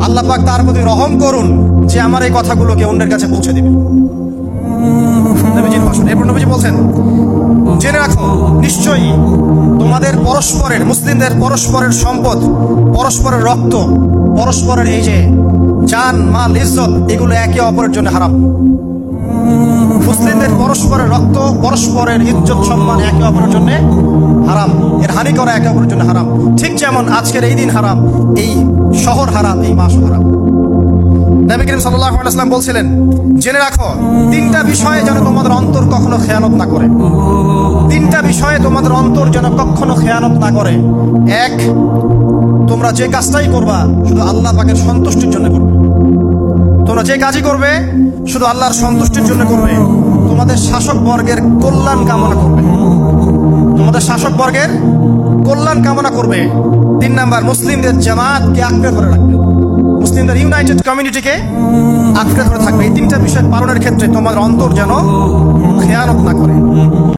আল্লাহ পাক তার প্রতি রহম করুন যে আমার এই কথাগুলোকে অন্যের কাছে পৌঁছে দিবে। নবীজির ভাষণ। এরপর নবীজি বলছেন, জেনে রাখো নিশ্চয়ই তোমাদের পরস্পরের, মুসলিমদের পরস্পরের সম্পদ, পরস্পরের রক্ত, পরস্পরের এই যে জান মাল ইজ্জত, এগুলো একে অপরের জন্য হারাম। মুসলিমদের পরস্পরের রক্ত, পরস্পরের ইজ্জত সম্মান একে অপরের জন্য হারাম, এর হানি করা একে অপরের জন্য হারাম। ঠিক যেমন আজকের এই দিন হারাম, এই শহর হারাম, এই মাস হারাম। নবী করিম সাল্লাল্লাহু আলাইহি ওয়াসাল্লাম বলছিলেন, জেনে রাখো তিনটা বিষয়ে যেন তোমাদের অন্তর কখনো খেয়ানত না করে। তিনটা বিষয়ে তোমাদের অন্তর যেন কখনো খেয়ানত না করে। এক, তোমরা যে কাজটাই করবা শুধু আল্লাহ পাকের সন্তুষ্টির জন্য করবে। তোমরা যে কাজই করবে শুধু আল্লাহর সন্তুষ্টির জন্য করবে। তোমাদের শাসক বর্গের কল্যাণ কামনা করবে। তোমাদের শাসক বর্গের কল্যাণ কামনা করবে। 3 নাম্বার, মুসলিমদের জামাতকে আঁকড়ে ধরে রাখবে। মুসলিমদের ইউনাইটেড কমিউনিটিকে আঁকড়ে ধরে থাকবে। এই তিনটা বিষয় পালনের ক্ষেত্রে তোমাদের অন্তর যেন খেয়ানত না করে।